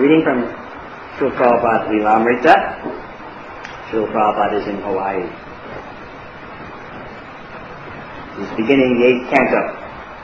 Reading from Srila Prabhupada Lilamrita. Srila Prabhupada is in Hawaii. He's beginning the 8th canto.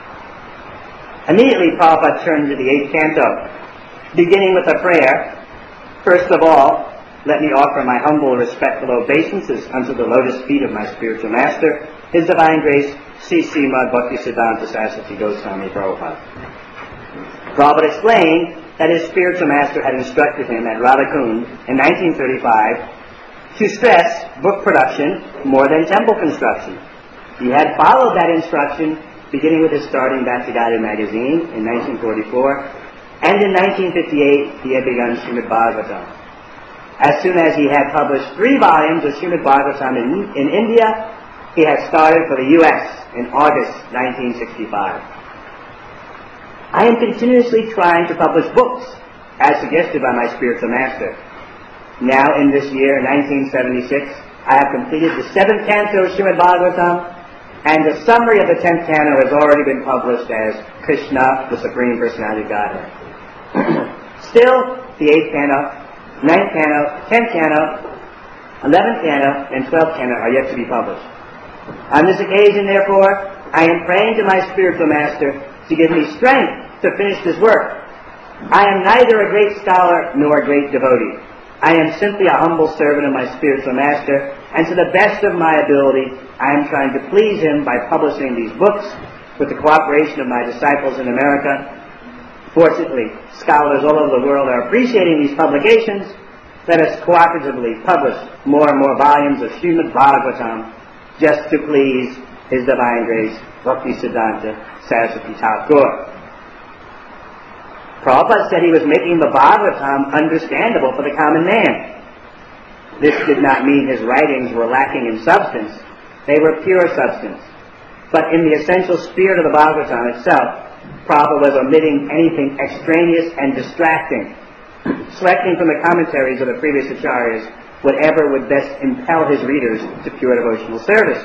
Immediately Prabhupada turned to the 8th canto, beginning with a prayer. First of all, let me offer my humble, respectful obeisances unto the lotus feet of my spiritual master, His Divine Grace, Sri Srimad Bhaktisiddhanta Saraswati Goswami Prabhupada. Prabhupada explained that his spiritual master had instructed him at Radhakund in 1935 to stress book production more than temple construction. He had followed that instruction beginning with his starting Bhakti Guided magazine in 1944, and in 1958 he had begun Srimad Bhagavatam. As soon as he had published 3 volumes of Srimad Bhagavatam in India, he had started for the U.S. in August 1965. I am continuously trying to publish books, as suggested by my spiritual master. Now, in this year, 1976, I have completed the 7th canto of Srimad Bhagavatam, and the summary of the 10th canto has already been published as Krishna, the Supreme Personality of Godhead. Still, the 8th canto, 9th canto, 10th canto, 11th canto, and 12th canto are yet to be published. On this occasion, therefore, I am praying to my spiritual master to give me strength to finish this work. I am neither a great scholar nor a great devotee. I am simply a humble servant of my spiritual master, and to the best of my ability, I am trying to please him by publishing these books with the cooperation of my disciples in America. Fortunately, scholars all over the world are appreciating these publications. Let us cooperatively publish more and more volumes of Srimad Bhagavatam just to please His Divine Grace, Bhaktisiddhanta Saraswati Thakur. Prabhupada said he was making the Bhagavatam understandable for the common man. This did not mean his writings were lacking in substance. They were pure substance. But in the essential spirit of the Bhagavatam itself, Prabhupada was omitting anything extraneous and distracting, selecting from the commentaries of the previous acharyas whatever would best impel his readers to pure devotional service.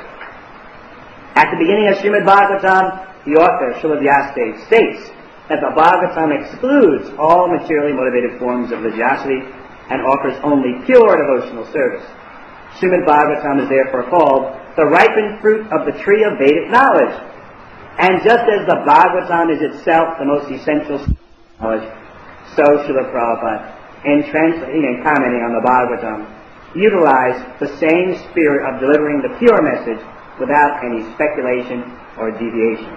At the beginning of Srimad Bhagavatam, the author, Srila Vyasadeva, states that the Bhagavatam excludes all materially motivated forms of religiosity and offers only pure devotional service. Srimad Bhagavatam is therefore called the ripened fruit of the tree of Vedic knowledge. And just as the Bhagavatam is itself the most essential knowledge, so Srila Prabhupada, in translating and commenting on the Bhagavatam, utilized the same spirit of delivering the pure message without any speculation or deviation.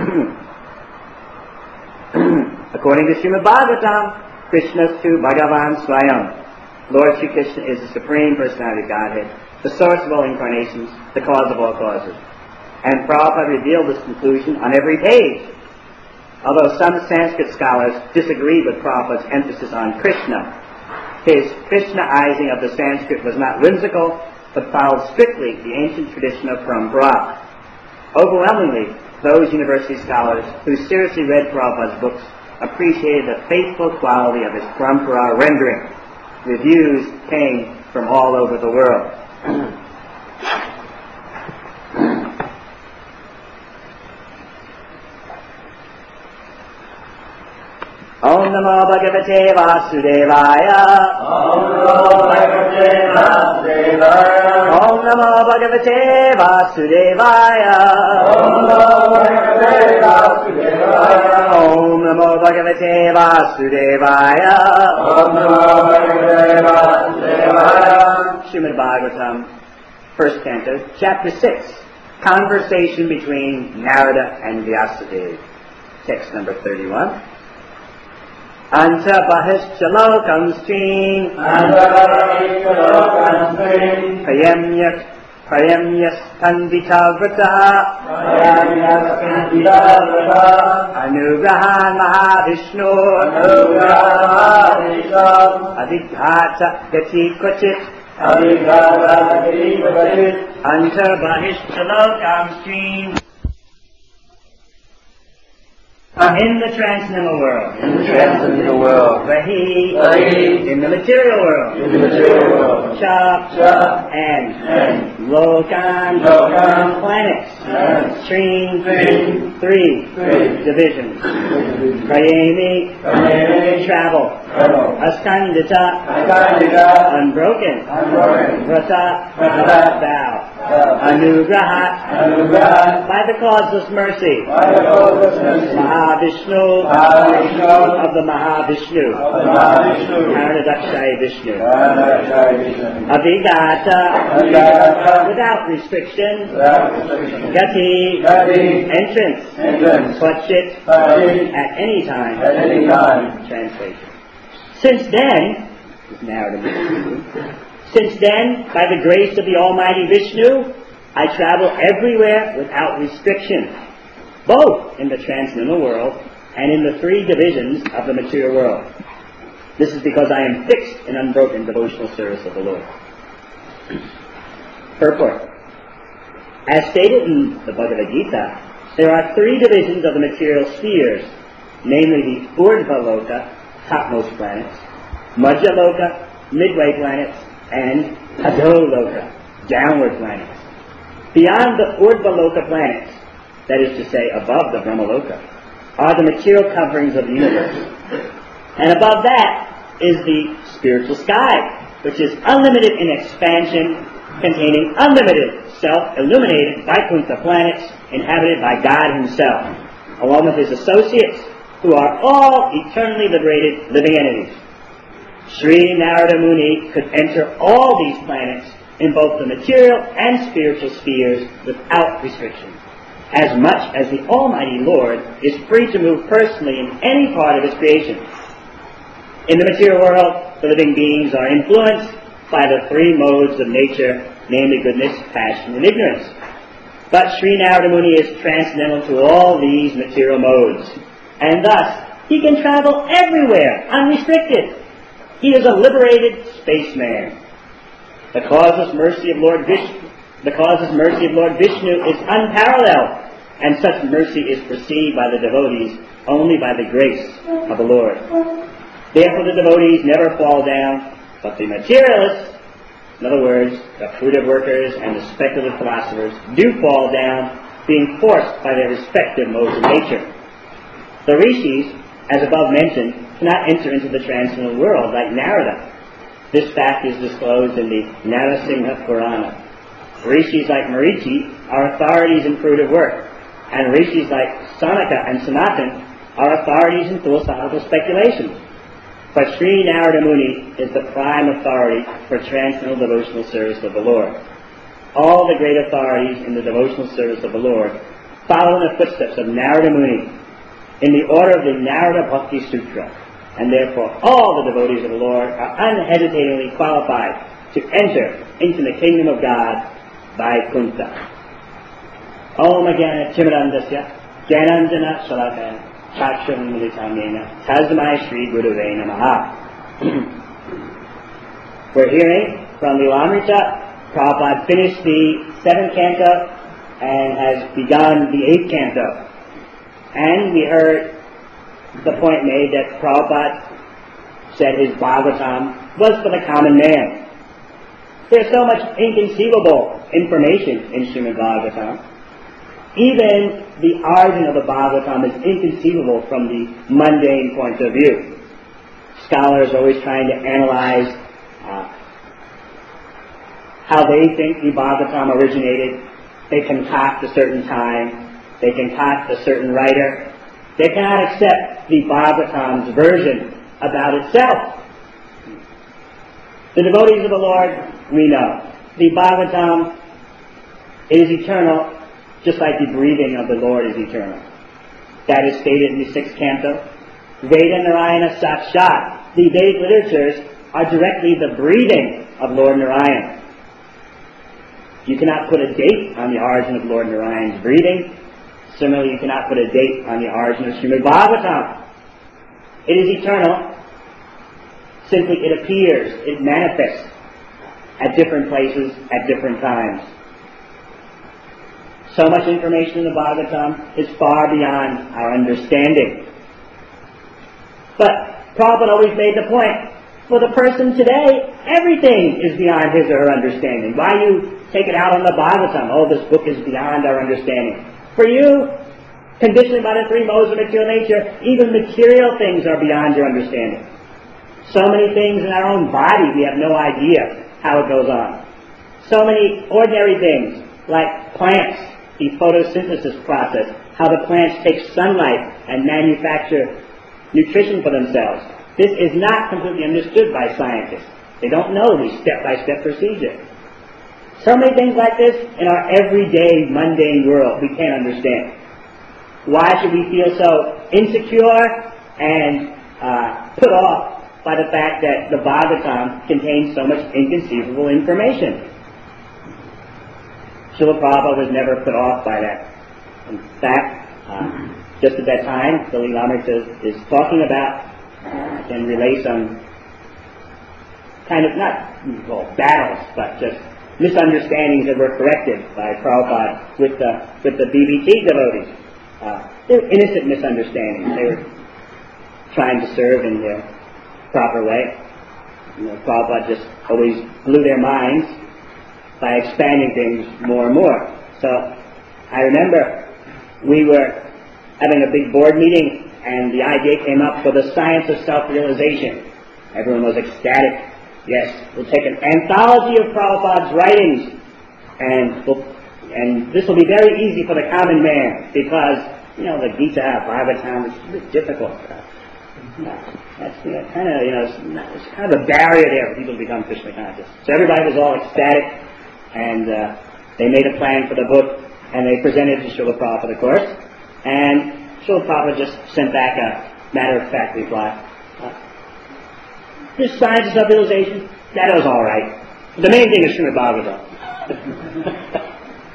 According to Srimad Bhagavatam, Krishna tu Bhagavan Swayam. Lord Sri Krishna is the Supreme Personality of Godhead, the source of all incarnations, the cause of all causes. And Prabhupada revealed this conclusion on every page. Although some Sanskrit scholars disagreed with Prabhupada's emphasis on Krishna, his Krishnaizing of the Sanskrit was not whimsical, but followed strictly the ancient tradition of Parampara. Overwhelmingly, those university scholars who seriously read Prabhupada's books appreciated the faithful quality of his Parampara rendering. Reviews came from all over the world. Om Namo Bhagavate Vasudevaya. Om Namo Bhagavate Vasudevaya. Om Namo Bhagavate Vasudevaya. Om Namo Bhagavate Vasudevaya. Om Namo Bhagavate Vasudevaya. Om Namo Bhagavate Vasudevaya. Srimad Bhagavatam, 1st Canto, Chapter 6, Conversation between Narada and Vyasadeva. Text number 31. Anta Bahishchalokam Srin Prayamyas Kanditavrata Anugrahan Mahavishnu Adhigata Gati Kvachit Anta Bahishchalokam Srin. In the transcendental world. Vahi. In the material world. Cha. And. Lokan. Planets. Stream, Stream. three, divisions. Prayemi, travel. Askandita, unbroken. Vrata, vow. Anugrahat, by the causeless mercy. Mahavishnu, of the Mahavishnu. Karanadakshay Vishnu. Avigata, without restriction. Gati, entrance. Kvachit, at any time. Translation. Since then, by the grace of the Almighty Vishnu, I travel everywhere without restriction, both in the transcendental world and in the three divisions of the material world. This is because I am fixed in unbroken devotional service of the Lord. Purport. As stated in the Bhagavad Gita, there are three divisions of the material spheres, namely the Urdhva Loka, topmost planets, Madhya Loka, midway planets, and Adho-loka, downward planets. Beyond the Urdhva-loka planets, that is to say, above the Brahma-loka, are the material coverings of the universe. And above that is the spiritual sky, which is unlimited in expansion, containing unlimited self-illuminated Vaikuntha planets inhabited by God Himself, along with His associates, who are all eternally liberated living entities. Sri Narada Muni could enter all these planets in both the material and spiritual spheres without restriction, as much as the Almighty Lord is free to move personally in any part of His creation. In the material world, the living beings are influenced by the three modes of nature, namely goodness, passion, and ignorance. But Sri Narada Muni is transcendental to all these material modes, and thus he can travel everywhere, unrestricted. He is a liberated spaceman. The causeless mercy of Lord Vishnu is unparalleled, and such mercy is perceived by the devotees only by the grace of the Lord. Therefore the devotees never fall down, but the materialists, in other words, the fruitive workers and the speculative philosophers, do fall down, being forced by their respective modes of nature. The rishis, as above mentioned, cannot enter into the transcendental world like Narada. This fact is disclosed in the Narasingha Purana. Rishis like Marichi are authorities in fruitive work, and rishis like Sanaka and Sanatan are authorities in philosophical speculation. But Sri Narada Muni is the prime authority for transcendental devotional service of the Lord. All the great authorities in the devotional service of the Lord follow in the footsteps of Narada Muni in the order of the Narada Bhakti Sutra, and therefore all the devotees of the Lord are unhesitatingly qualified to enter into the kingdom of God by Vaikuntha. Om Ajnana Timirandasya Jnananjana Shalakaya Chaksham Militamena Tasmai Shri Gurave Namaha. We're hearing from the Lamrita. Prabhupada finished the 7th canto and has begun the 8th canto. And we heard the point made that Prabhupada said his Bhagavatam was for the common man. There's so much inconceivable information in Srimad Bhagavatam. Even the origin of the Bhagavatam is inconceivable from the mundane point of view. Scholars are always trying to analyze how they think the Bhagavatam originated. They concoct a certain time. They concoct a certain writer. They cannot accept the Bhagavatam's version about itself. The devotees of the Lord, we know. The Bhagavatam is eternal, just like the breathing of the Lord is eternal. That is stated in the 6th canto. Veda Narayana Sakshat. The Vedic literatures are directly the breathing of Lord Narayana. You cannot put a date on the origin of Lord Narayan's breathing. Similarly, you cannot put a date on the origin of Srimad Bhagavatam. It is eternal. Simply it appears, it manifests at different places, at different times. So much information in the Bhagavatam is far beyond our understanding. But Prabhupada always made the point For the person today, everything is beyond his or her understanding. Why you take it out on the Bhagavatam? Oh, this book is beyond our understanding. For you, conditioned by the three modes of material nature, even material things are beyond your understanding. So many things in our own body, we have no idea how it goes on. So many ordinary things, like plants, the photosynthesis process, how the plants take sunlight and manufacture nutrition for themselves. This is not completely understood by scientists. They don't know the step-by-step procedure. So many things like this in our everyday, mundane world we can't understand. Why should we feel so insecure and put off by the fact that the Bhagavatam contains so much inconceivable information? Srila Prabhupada was never put off by that. In fact, just at that time, the Leelamrita is talking about and relay some kind of, not battles, but just misunderstandings that were corrected by Prabhupada with the BBT devotees. They were innocent misunderstandings. They were trying to serve in their proper way. Prabhupada just always blew their minds by expanding things more and more. So I remember we were having a big board meeting, and the idea came up for the science of self-realization. Everyone was ecstatic. Yes, we'll take an anthology of Prabhupada's writings, and this will be very easy for the common man, because, the Gita, Bhagavatam, is a bit difficult. That's it's kind of a barrier there for people to become Krishna conscious. So everybody was all ecstatic, and they made a plan for the book, and they presented it to Srila Prabhupada, of course, and Srila Prabhupada just sent back a matter-of-fact reply. This science of self-realization, that was all right. The main thing is Srimad Bhagavatam.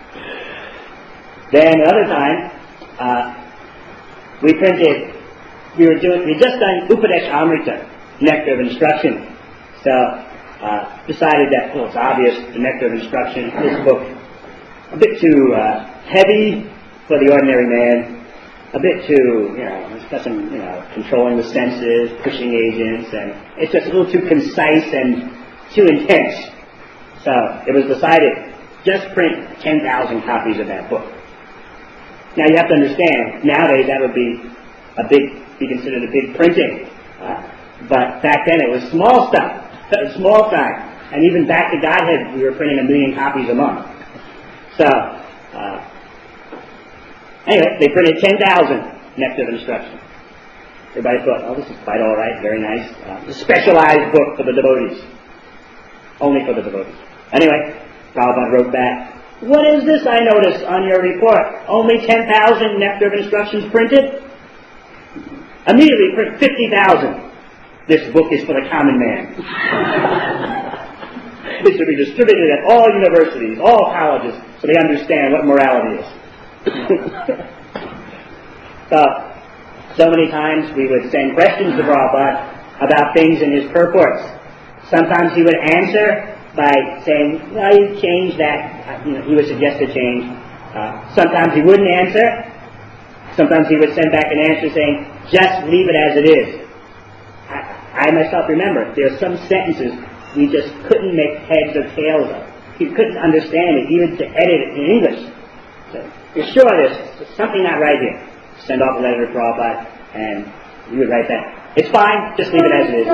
Then another time, we just done Upadesh Amrita, Nectar of Instruction. So, decided that, it's obvious, the Nectar of Instruction, this book, a bit too heavy for the ordinary man, a bit too, discussing, controlling the senses, pushing agents, and it's just a little too concise and too intense. So, it was decided, just print 10,000 copies of that book. Now you have to understand, nowadays that would be considered a big printing. But back then it was small stuff, small time. And even back to Godhead, we were printing 1 million copies a month. So, anyway, they printed 10,000 Nectar of Instruction. Everybody thought, this is quite all right, very nice. A specialized book for the devotees. Only for the devotees. Anyway, Prabhupada wrote back, "What is this I notice on your report? Only 10,000 Nectar of Instructions printed? Immediately print 50,000. This book is for the common man." It should be distributed at all universities, all colleges, so they understand what morality is. So many times we would send questions to Prabhupada about things in his purports. Sometimes he would answer by saying, you change that. He would suggest a change. Sometimes he wouldn't answer. Sometimes he would send back an answer saying, just leave it as it is. I myself remember, there are some sentences we just couldn't make heads or tails of. He couldn't understand it, even to edit it in English. So, you're sure there's something not right here. Send off a letter to Prabhupada, and he would write that. It's fine, just leave it as it is.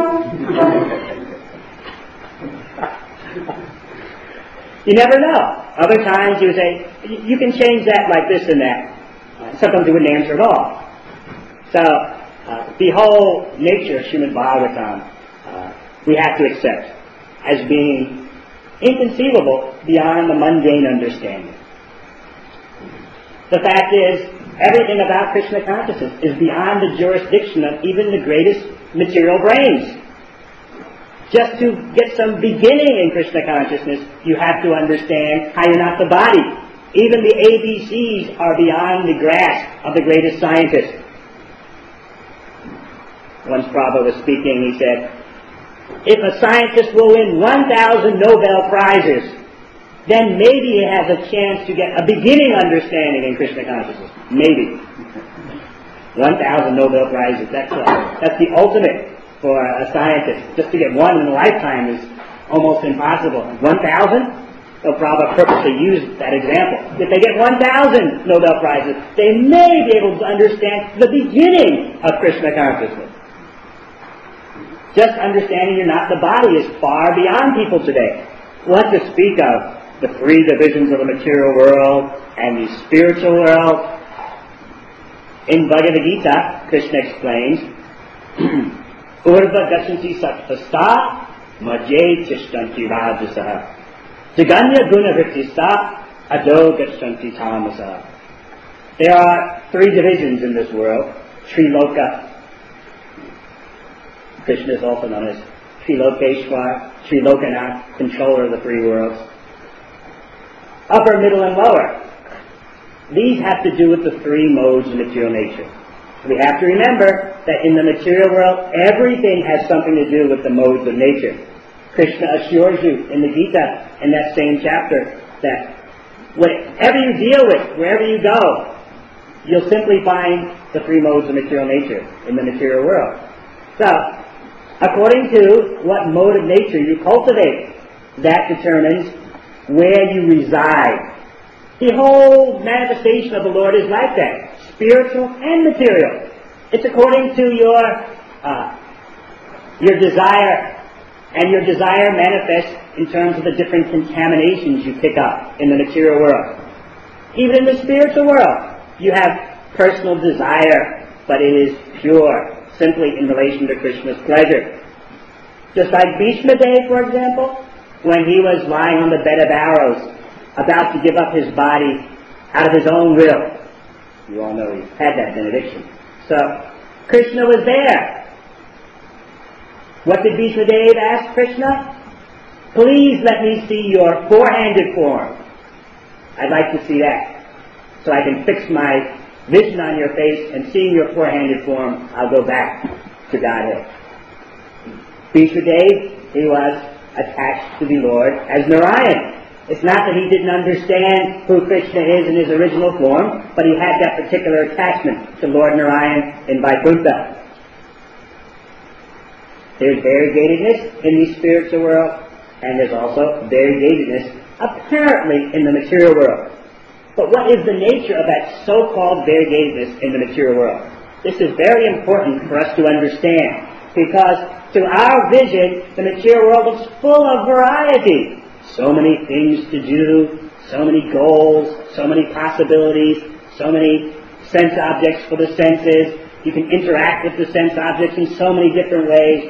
You never know. Other times he would say, you can change that like this and that. Sometimes he wouldn't answer at all. So, the whole nature of Srimad Bhagavatam, we have to accept as being inconceivable beyond the mundane understanding. The fact is, everything about Krishna consciousness is beyond the jurisdiction of even the greatest material brains. Just to get some beginning in Krishna consciousness, you have to understand how you're not the body. Even the ABCs are beyond the grasp of the greatest scientist. Once Prabhupada was speaking, he said, if a scientist will win 1,000 Nobel Prizes, then maybe he has a chance to get a beginning understanding in Krishna consciousness. Maybe. 1,000 Nobel Prizes, that's the ultimate. for a scientist. Just to get one in a lifetime is almost impossible. 1,000? So Prabhupada purposely used that example. If they get 1,000 Nobel Prizes, they may be able to understand the beginning of Krishna consciousness. Just understanding you're not the body is far beyond people today. What to speak of the three divisions of the material world and the spiritual world? In Bhagavad Gita, Krishna explains, Urva Gashanti Sattasta Majje Tishtanti Rajasaha Jaganya Guna Vrittista Ado Gashanti Tamasa. There are three divisions in this world. Triloka. Krishna is also known as Trilokeshwar, Trilokanath, controller of the three worlds. Upper, middle, and lower. These have to do with the three modes of material nature. We have to remember that in the material world, everything has something to do with the modes of nature. Krishna assures you in the Gita, in that same chapter, that whatever you deal with, wherever you go, you'll simply find the three modes of material nature in the material world. So, according to what mode of nature you cultivate, that determines where you reside. The whole manifestation of the Lord is like that, spiritual and material. It's according to your desire, and your desire manifests in terms of the different contaminations you pick up in the material world. Even in the spiritual world, you have personal desire, but it is pure, simply in relation to Krishna's pleasure. Just like Bhishma Dev, for example, when he was lying on the bed of arrows, about to give up his body out of his own will. You all know he had that benediction. So, Krishna was there. What did Bhishma Dev ask Krishna? Please let me see your four-handed form. I'd like to see that. So I can fix my vision on your face, and seeing your four-handed form, I'll go back to Godhead. Bhishma Dev, he was attached to the Lord as Narayan. It's not that he didn't understand who Krishna is in his original form, but he had that particular attachment to Lord Narayan in Vaikuntha. There's variegatedness in the spiritual world, and there's also variegatedness apparently in the material world. But what is the nature of that so-called variegatedness in the material world? This is very important for us to understand, because to our vision, the material world is full of variety. So many things to do, so many goals, so many possibilities, so many sense objects for the senses. You can interact with the sense objects in so many different ways.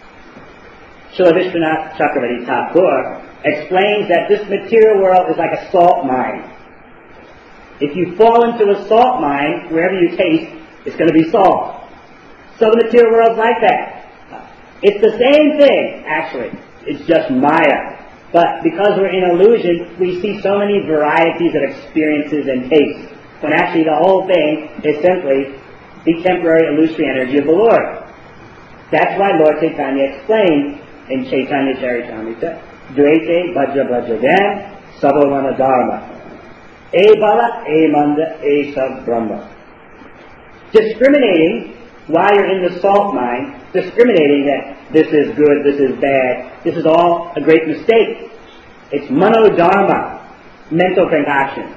Srila Vishwanath Chakravarti Thakur explains that this material world is like a salt mine. If you fall into a salt mine, wherever you taste, it's going to be salt. So the material world's like that. It's the same thing, actually. It's just Maya. But because we're in illusion, we see so many varieties of experiences and tastes, when actually the whole thing is simply the temporary illusory energy of the Lord. That's why Lord Chaitanya explained in Chaitanya Charitamrita, Dvaite Vajra Vajradam Sabhavana Dharma E Bala E Manda E Sab Brahma. Discriminating while you're in the salt mine, discriminating that this is good, this is bad, this is all a great mistake. It's manodharma, mental concoction.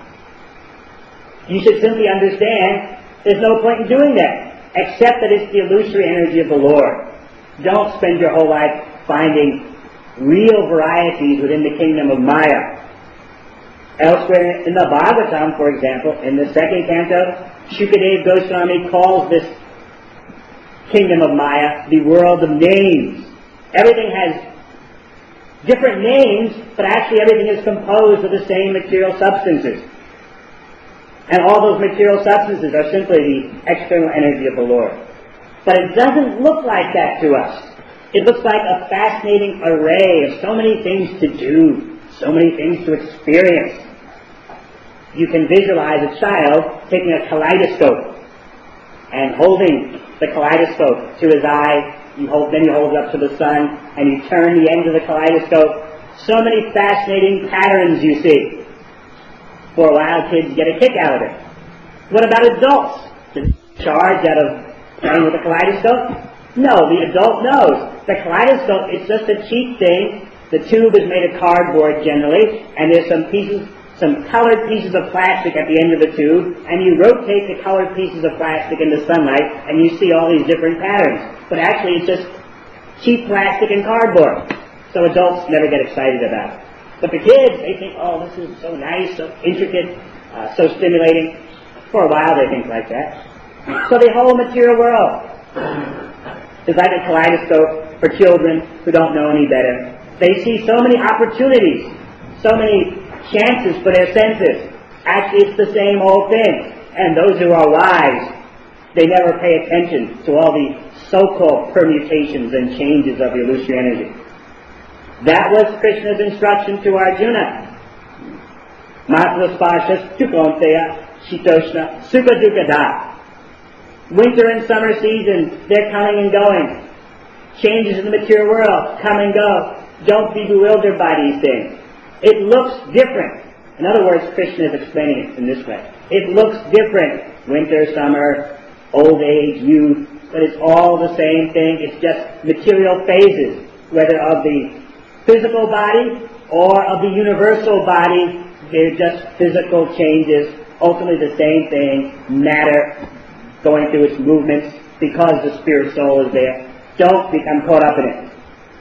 You should simply understand there's no point in doing that, except that it's the illusory energy of the Lord. Don't spend your whole life finding real varieties within the kingdom of Maya. Elsewhere in the Bhagavatam, for example, in the second canto, Shukadev Goswami calls this kingdom of Maya the world of names. Everything has different names, but actually everything is composed of the same material substances. And all those material substances are simply the external energy of the Lord. But it doesn't look like that to us. It looks like a fascinating array of so many things to do, so many things to experience. You can visualize a child taking a kaleidoscope and holding the kaleidoscope to his eye. Then you hold it up to the sun, and you turn the end of the kaleidoscope. So many fascinating patterns you see. For a while, kids get a kick out of it. What about adults? Do they charge out of playing with a kaleidoscope? No, the adult knows. The kaleidoscope is just a cheap thing. The tube is made of cardboard generally, and there's some colored pieces of plastic at the end of the tube, and you rotate the colored pieces of plastic in the sunlight, and you see all these different patterns. But actually, it's just cheap plastic and cardboard. So adults never get excited about it. But the kids, they think, oh, this is so nice, so intricate, so stimulating. For a while, they think like that. So the whole material world is like a kaleidoscope for children who don't know any better. They see so many opportunities, so many chances for their senses. Actually, it's the same old thing. And those who are wise, they never pay attention to all the so-called permutations and changes of the illusory energy. That was Krishna's instruction to Arjuna. Matra sparshas tukonteya shitoshna sukha dukkha da. Winter and summer seasons, they're coming and going. Changes in the material world come and go. Don't be bewildered by these things. It looks different. In other words, Krishna is explaining it in this way. It looks different. Winter, summer, old age, youth, but it's all the same thing. It's just material phases, whether of the physical body or of the universal body. They're just physical changes, ultimately the same thing, matter going through its movements because the spirit soul is there. Don't become caught up in it.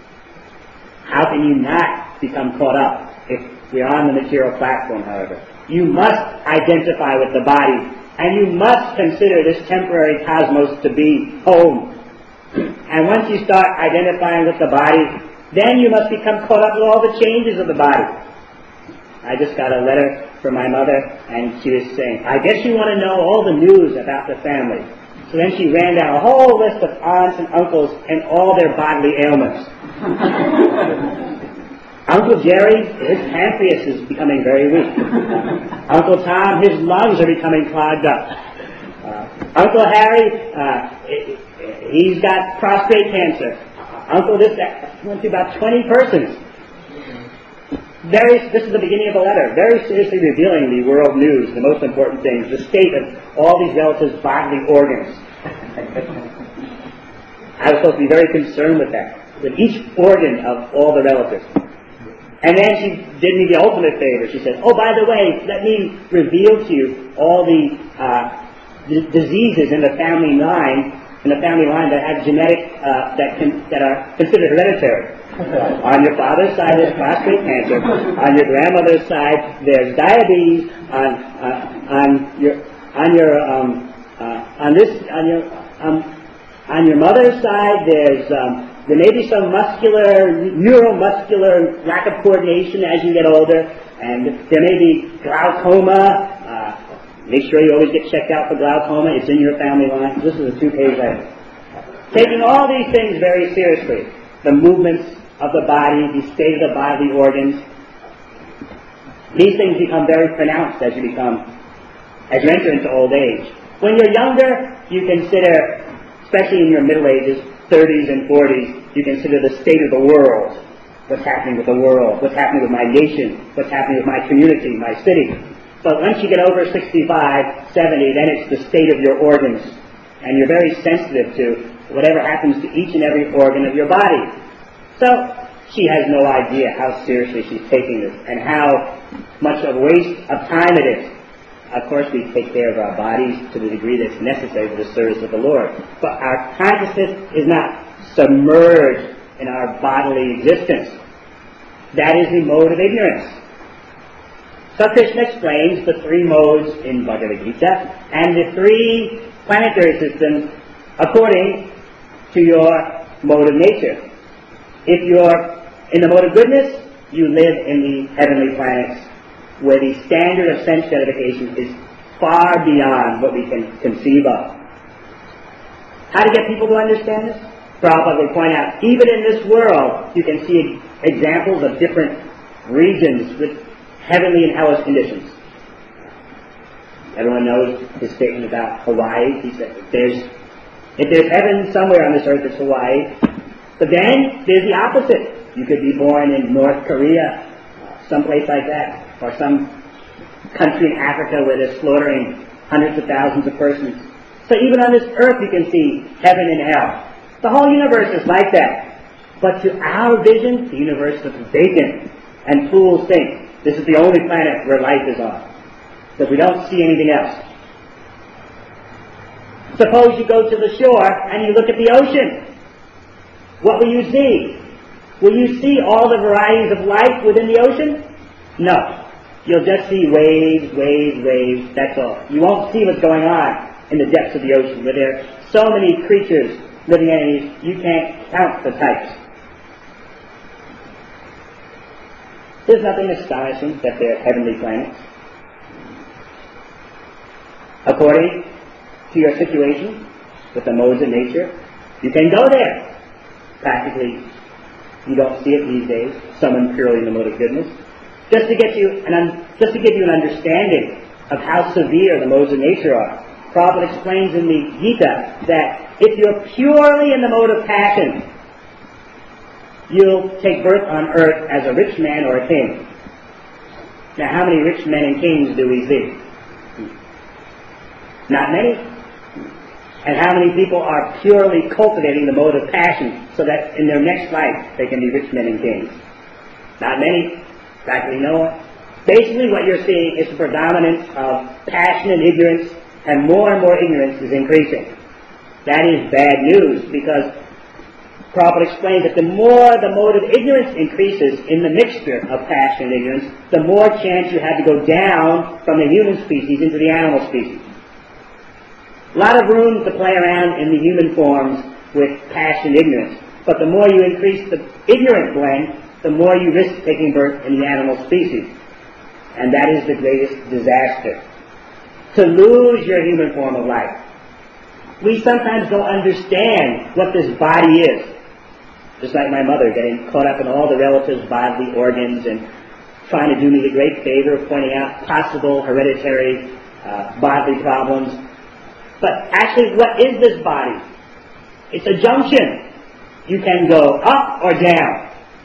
How can you not become caught up if we're on the material platform, however? You must identify with the body, and you must consider this temporary cosmos to be home. And once you start identifying with the body, then you must become caught up with all the changes of the body. I just got a letter from my mother, and she was saying, I guess you want to know all the news about the family. So then she ran down a whole list of aunts and uncles and all their bodily ailments. Uncle Jerry, his pancreas is becoming very weak. Uncle Tom, his lungs are becoming clogged up. Uncle Harry, he's got prostate cancer. Uncle this, that, went through about 20 persons. This is the beginning of the letter, very seriously revealing the world news, the most important things, the state of all these relatives' bodily organs. I was supposed to be very concerned with that, with each organ of all the relatives. And then she did me the ultimate favor. She said, oh, by the way, let me reveal to you all the diseases in the family line, that have genetic, that are considered hereditary. On your father's side, there's prostate cancer. On your grandmother's side, there's diabetes. On your mother's side, there may be some neuromuscular lack of coordination as you get older, and there may be glaucoma. Make sure you always get checked out for glaucoma. It's in your family line. This is a 2-page letter. Taking all these things very seriously, the movements of the body, the state of the bodily organs, these things become very pronounced as you enter into old age. When you're younger, you consider, especially in your middle ages, 30s and 40s, you consider the state of the world. What's happening with the world? What's happening with my nation? What's happening with my community, my city? But once you get over 65, 70, then it's the state of your organs. And you're very sensitive to whatever happens to each and every organ of your body. So she has no idea how seriously she's taking this and how much of a waste of time it is. Of course, we take care of our bodies to the degree that's necessary for the service of the Lord. But our consciousness is not submerged in our bodily existence. That is the mode of ignorance. So Krishna explains the 3 modes in Bhagavad Gita and the 3 planetary systems according to your mode of nature. If you're in the mode of goodness, you live in the heavenly planets, where the standard of sense gratification is far beyond what we can conceive of. How to get people to understand this? Prabhupada will point out, even in this world, you can see examples of different regions with heavenly and hellish conditions. Everyone knows his statement about Hawaii. He said, if there's heaven somewhere on this earth, it's Hawaii. But then there's the opposite. You could be born in North Korea, someplace like that, or some country in Africa where they're slaughtering hundreds of thousands of persons. So even on this earth you can see heaven and hell. The whole universe is like that. But to our vision, the universe looks vacant. And fools think this is the only planet where life is on. That we don't see anything else. Suppose you go to the shore and you look at the ocean. What will you see? Will you see all the varieties of life within the ocean? No. You'll just see waves, waves, waves, that's all. You won't see what's going on in the depths of the ocean, where there are so many creatures, living entities, you can't count the types. There's nothing astonishing that they're heavenly planets. According to your situation, with the modes of nature, you can go there. Practically, you don't see it these days, summoned purely in the mode of goodness. Just to give you an understanding of how severe the modes of nature are. Prabhupada explains in the Gita that if you're purely in the mode of passion, you'll take birth on earth as a rich man or a king. Now, how many rich men and kings do we see? Not many. And how many people are purely cultivating the mode of passion so that in their next life they can be rich men and kings? Not many. Practically no one. Basically what you're seeing is the predominance of passion and ignorance, and more ignorance is increasing. That is bad news, because Prabhupada explains that the more the mode of ignorance increases in the mixture of passion and ignorance, the more chance you have to go down from the human species into the animal species. A lot of room to play around in the human forms with passion and ignorance, but the more you increase the ignorant blend, the more you risk taking birth in the animal species. And that is the greatest disaster. To lose your human form of life. We sometimes don't understand what this body is. Just like my mother, getting caught up in all the relatives' bodily organs and trying to do me the great favor of pointing out possible hereditary bodily problems. But actually, what is this body? It's a junction. You can go up or down.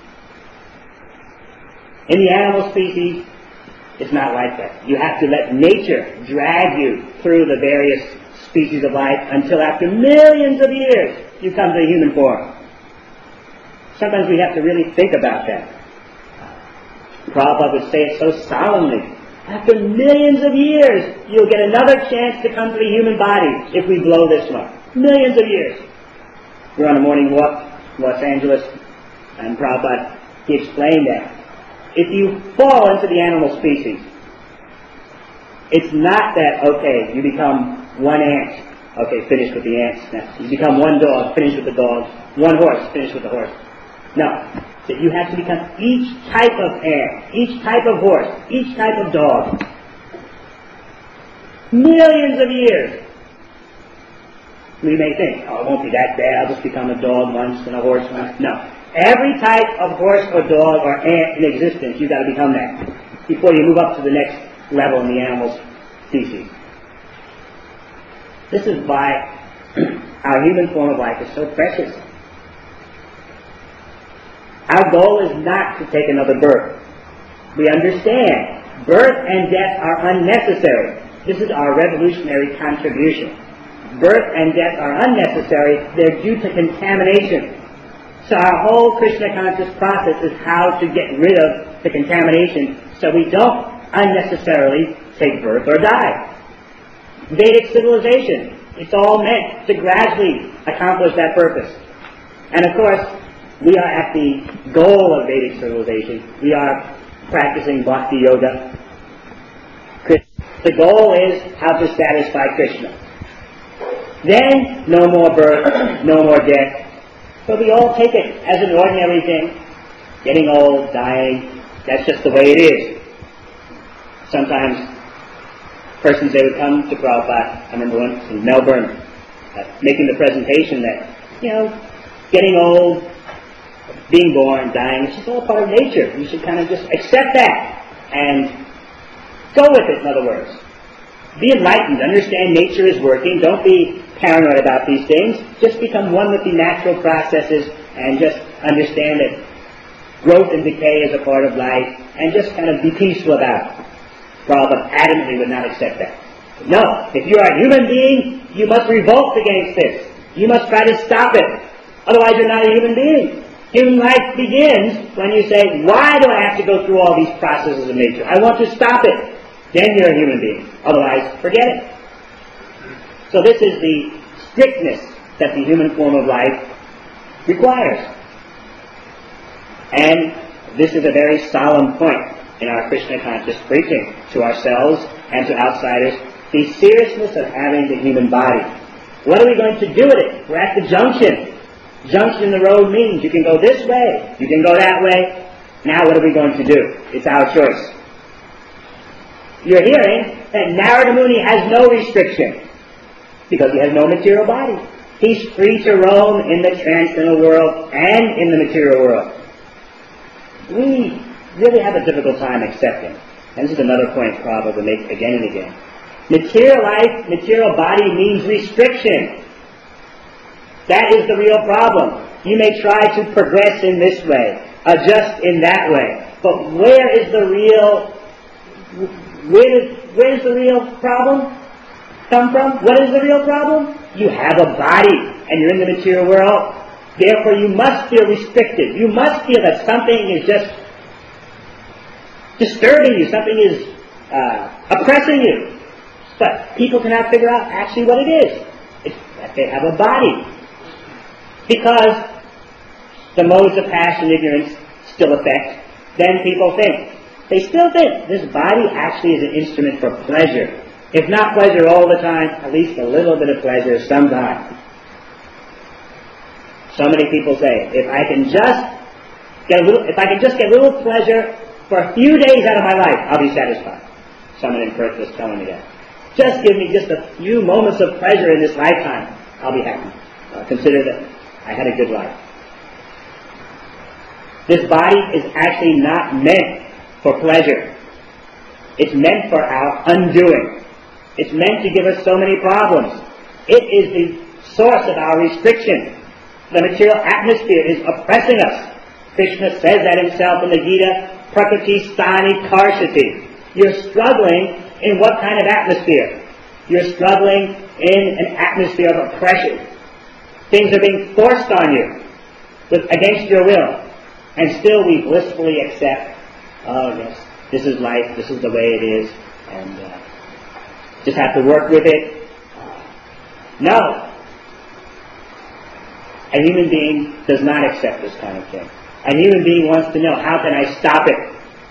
In the animal species, it's not like that. You have to let nature drag you through the various species of life until after millions of years you come to the human form. Sometimes we have to really think about that. Prabhupada would say it so solemnly. After millions of years, you'll get another chance to come to the human body if we blow this one. Millions of years. We're on a morning walk in Los Angeles, and Prabhupada, he explained that. If you fall into the animal species, it's not that, okay, you become one ant, okay, finish with the ants now. You become one dog, finish with the dog. One horse, finish with the horse. No, that you have to become each type of ant, each type of horse, each type of dog. Millions of years. We may think, oh, it won't be that bad, I'll just become a dog once and a horse once. No. Every type of horse or dog or ant in existence, you've got to become that before you move up to the next level in the animal species. This is why our human form of life is so precious. Our goal is not to take another birth. We understand birth and death are unnecessary. This is our revolutionary contribution. Birth and death are unnecessary. They're due to contamination. So our whole Krishna conscious process is how to get rid of the contamination so we don't unnecessarily take birth or die. Vedic civilization, it's all meant to gradually accomplish that purpose. And of course, we are at the goal of Vedic civilization. We are practicing Bhakti Yoga. The goal is how to satisfy Krishna. Then, no more birth, no more death. But we all take it as an ordinary thing. Getting old, dying, that's just the way it is. Sometimes persons, they would come to Prabhupada, I remember once in Melbourne, making the presentation that, getting old, being born, dying, it's just all part of nature. You should kind of just accept that and go with it, in other words. Be enlightened, understand nature is working, don't be paranoid about these things, just become one with the natural processes and just understand that growth and decay is a part of life and just kind of be peaceful about it. Prabhupada adamantly would not accept that. No, if you are a human being, you must revolt against this. You must try to stop it. Otherwise, you're not a human being. Human life begins when you say, why do I have to go through all these processes of nature? I want to stop it. Then you're a human being. Otherwise, forget it. So this is the strictness that the human form of life requires. And this is a very solemn point in our Krishna conscious preaching to ourselves and to outsiders, the seriousness of having the human body. What are we going to do with it? We're at the junction. Junction in the road means you can go this way, you can go that way. Now what are we going to do? It's our choice. You're hearing that Narada Muni has no restriction because he has no material body. He's free to roam in the transcendental world and in the material world. We really have a difficult time accepting. And this is another point Prabhupada will make again and again. Material life, material body means restriction. That is the real problem. You may try to progress in this way, adjust in that way, but where is the real problem come from? What is the real problem? You have a body and you're in the material world. Therefore you must feel restricted. You must feel that something is just disturbing you, something is oppressing you. But people cannot figure out actually what it is. It's that they have a body. Because the modes of passion and ignorance still affect, then people think. They still think this body actually is an instrument for pleasure. If not pleasure all the time, at least a little bit of pleasure sometime. So many people say, if I can just get a little pleasure for a few days out of my life, I'll be satisfied. Someone in Perth was telling me that. Just give me just a few moments of pleasure in this lifetime, I'll be happy. Consider that I had a good life. This body is actually not meant for pleasure. It's meant for our undoing. It's meant to give us so many problems. It is the source of our restriction. The material atmosphere is oppressing us. Krishna says that himself in the Gita, Prakriti Stani Karshati. You're struggling in what kind of atmosphere? You're struggling in an atmosphere of oppression. Things are being forced on you against your will. And still we blissfully accept, oh yes, this is life, this is the way it is, and just have to work with it. No. A human being does not accept this kind of thing. A human being wants to know, how can I stop it?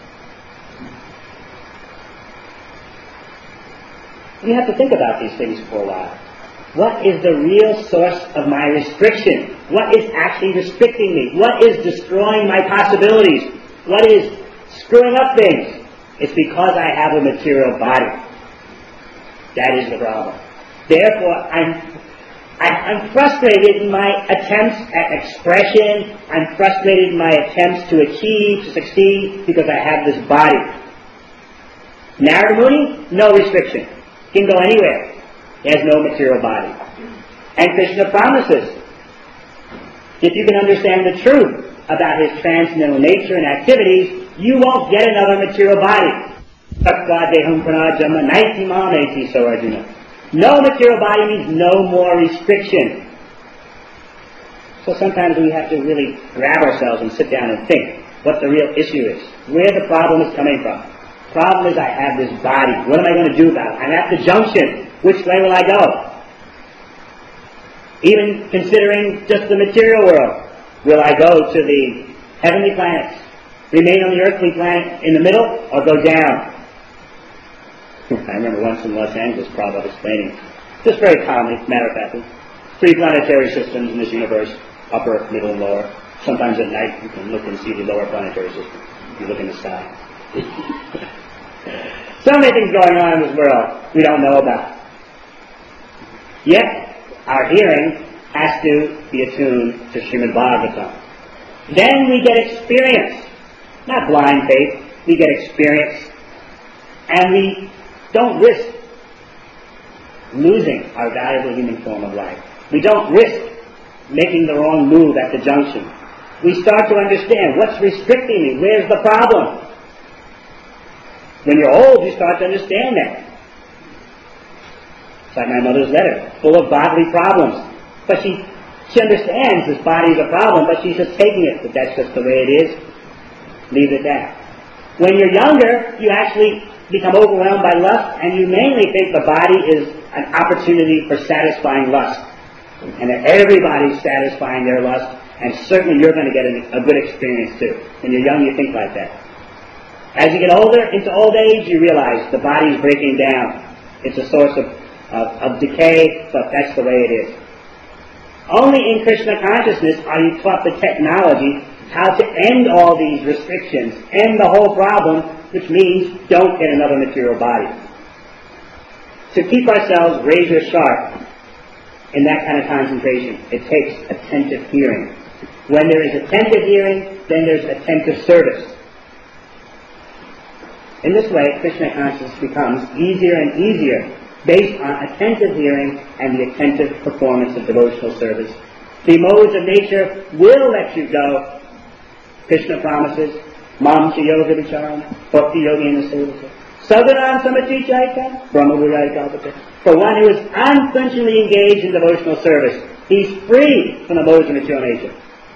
You have to think about these things for a while. What is the real source of my restriction? What is actually restricting me? What is destroying my possibilities? What is screwing up things? It's because I have a material body. That is the problem. Therefore, I'm frustrated in my attempts at expression. I'm frustrated in my attempts to achieve, to succeed, because I have this body. Narada Muni, no restriction. He can go anywhere. He has no material body. And Krishna promises, if you can understand the truth about his transcendental nature and activities, you won't get another material body. No material body means no more restriction. So sometimes we have to really grab ourselves and sit down and think what the real issue is, where the problem is coming from. The problem is I have this body. What am I going to do about it? I'm at the junction. Which way will I go? Even considering just the material world. Will I go to the heavenly planets, remain on the earthly planet in the middle, or go down? I remember once in Los Angeles, Prabhupada explaining, just very calmly, matter of factly, 3 planetary systems in this universe, upper, middle, and lower. Sometimes at night you can look and see the lower planetary system. You look in the sky. So many things going on in this world we don't know about. Yet, our hearing has to be attuned to Srimad Bhagavatam. Then we get experience. Not blind faith. We get experience. And we don't risk losing our valuable human form of life. We don't risk making the wrong move at the junction. We start to understand what's restricting me. Where's the problem? When you're old, you start to understand that. It's like my mother's letter, full of bodily problems. But she She understands this body is a problem, but she's just taking it, that that's just the way it is. Leave it at that. When you're younger, you actually become overwhelmed by lust, and you mainly think the body is an opportunity for satisfying lust. And that everybody's satisfying their lust, and certainly you're going to get a good experience too. When you're young, you think like that. As you get older, into old age, you realize the body's breaking down. It's a source of decay, but that's the way it is. Only in Krishna consciousness are you taught the technology how to end all these restrictions, end the whole problem, which means don't get another material body. To keep ourselves razor sharp in that kind of concentration, it takes attentive hearing. When there is attentive hearing, then there's attentive service. In this way, Krishna consciousness becomes easier and easier based on attentive hearing and the attentive performance of devotional service. The modes of nature will let you go. Krishna promises, Mam cha yoga vicharana, bhakti yogena sevata, sadhanam samatichaita, brahma-viraikapata. For one who is unflinchingly engaged in devotional service, he's free from the modes of material nature.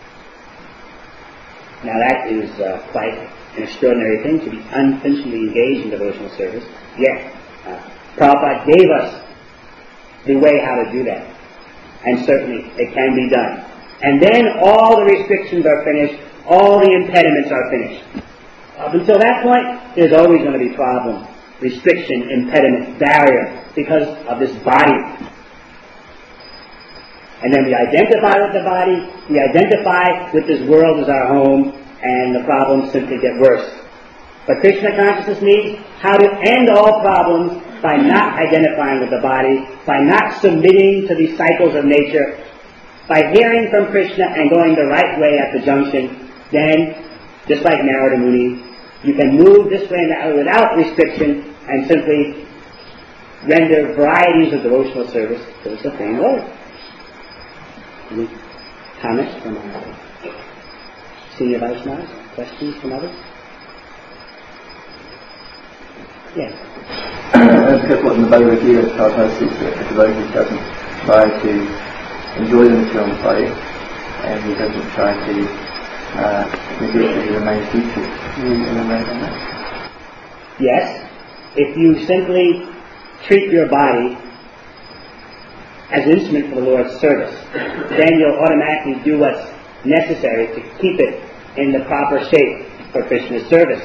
Now that is quite an extraordinary thing, to be unflinchingly engaged in devotional service. Yes, Prabhupada gave us the way how to do that. And certainly it can be done. And then all the restrictions are finished, all the impediments are finished. Up until that point, there's always going to be problems. Restriction, impediment, barrier, because of this body. And then we identify with the body, we identify with this world as our home, and the problems simply get worse. But Krishna consciousness needs how to end all problems by not identifying with the body, by not submitting to the cycles of nature, by hearing from Krishna and going the right way at the junction. Then, just like Narada Muni, you can move this way and that way without restriction and simply render varieties of devotional service to the Supreme Lord. Any comments from our senior Vaishnavas? Questions from others? Yes. That's what in the Bhagavad Gita tells us, is that the devotee doesn't try to enjoy the material body, and he doesn't try to negate that he remains neutral. Yes, if you simply treat your body as an instrument for the Lord's service, then you'll automatically do what's necessary to keep it in the proper shape for Krishna's service.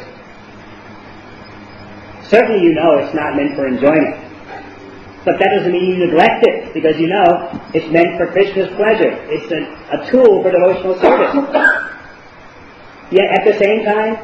Certainly you know it's not meant for enjoyment. But that doesn't mean you neglect it, because you know it's meant for Krishna's pleasure. It's a tool for devotional service. Yet at the same time,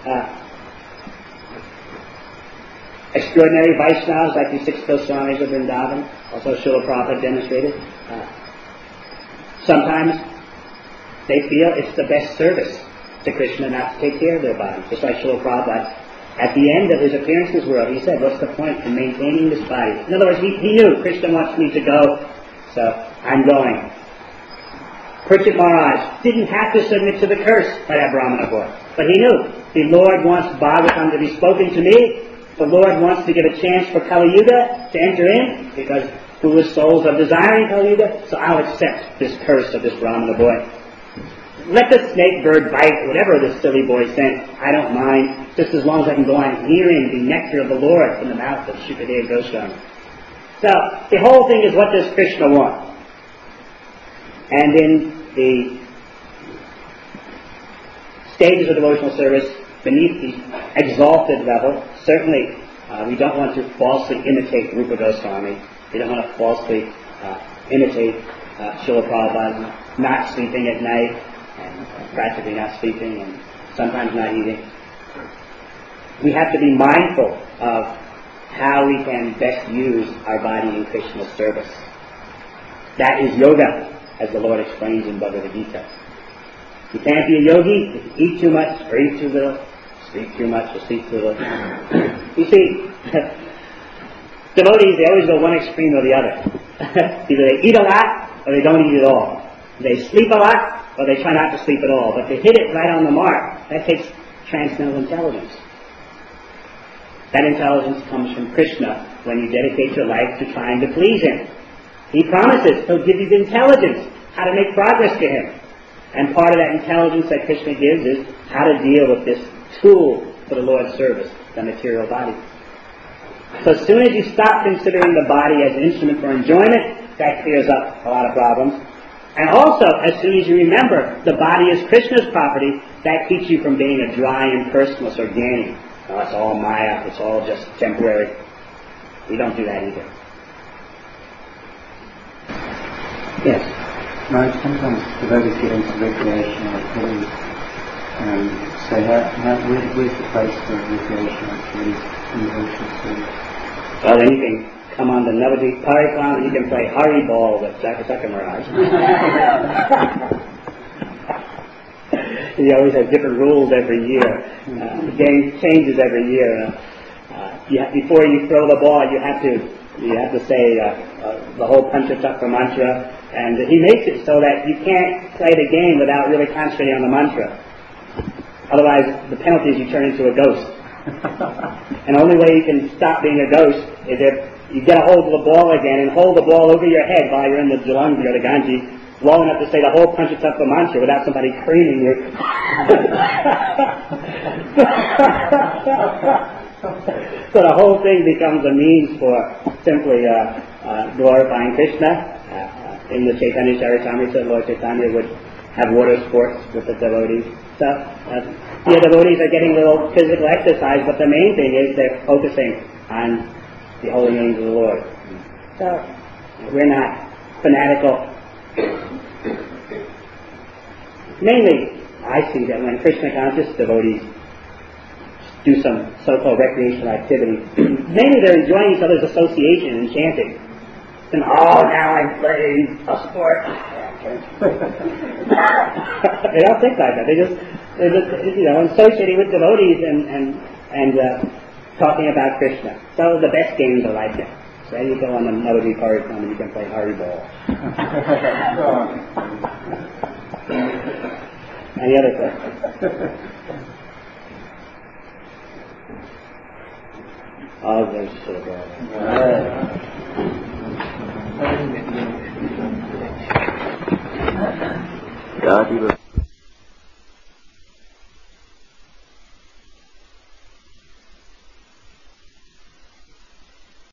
extraordinary Vaishnavas like the six Goswamis of Vrindavan, also Srila Prabhupada demonstrated, sometimes they feel it's the best service to Krishna not to take care of their body. Just like Srila Prabhupada, at the end of his appearance in this world, he said, what's the point in maintaining this body? In other words, he knew Krishna wants me to go, so I'm going. Parikshit Maharaj didn't have to submit to the curse by that Brahmana boy. But he knew, the Lord wants Bhagavatam to be spoken to me. The Lord wants to give a chance for Kali Yuga to enter in, because foolish souls are desiring Kali Yuga, so I'll accept this curse of this Brahmana boy. Let the snake bird bite, whatever this silly boy sent, I don't mind, just as long as I can go on hearing the nectar of the Lord from the mouth of Shukadeva Goswami. So, the whole thing is, what does Krishna want? And in the stages of devotional service, beneath the exalted level, certainly we don't want to falsely imitate Rupa Goswami. We don't want to falsely imitate Srila Prabhupada, not sleeping at night, and practically not sleeping, and sometimes not eating. We have to be mindful of how we can best use our body in Krishna's service. That is yoga, as the Lord explains in Bhagavad Gita. You can't be a yogi if you eat too much or eat too little, sleep too much or sleep too little. You see, devotees, they always go one extreme or the other. Either they eat a lot or they don't eat at all. They sleep a lot or they try not to sleep at all. But to hit it right on the mark, that takes transcendental intelligence. That intelligence comes from Krishna when you dedicate your life to trying to please Him. He promises He'll give you the intelligence how to make progress to him. And part of that intelligence that Krishna gives is how to deal with this tool for the Lord's service, the material body. So as soon as you stop considering the body as an instrument for enjoyment, that clears up a lot of problems. And also, as soon as you remember the body is Krishna's property, that keeps you from being a dry, impersonalist organic. Oh, it's all Maya, it's all just temporary. We don't do that either. Yes? Right, sometimes devotees get into recreational activities. So where's the place for recreational activities in devotional service? Well, then you can come on the Navadvip Parikram and you can play Hari Ball with Sakasaka Maharaj. He always has different rules every year. The game changes every year. Before you throw the ball, you have to say the whole Panchatattva mantra, and he makes it so that you can't play the game without really concentrating on the mantra. Otherwise, the penalty is you turn into a ghost. And the only way you can stop being a ghost is if you get a hold of the ball again and hold the ball over your head while you're in the Jalangi or the Ganji, long enough to say the whole Panchatattva mantra without somebody creaming you. So the whole thing becomes a means for simply glorifying Krishna. In the Chaitanya Charitamrita, Lord Chaitanya would have water sports with the devotees. So the devotees are getting a little physical exercise, but the main thing is they're focusing on the holy names of the Lord. So we're not fanatical. Mainly, I see that when Krishna conscious devotees do some so-called recreational activity, mainly they're enjoying each other's association and chanting. And now I'm playing a sport. They don't think like that. They're just associating with devotees and talking about Krishna. So the best games are like that. So you go on another Parikram and you can play Hari Ball. Any other questions? Oh, there's so good.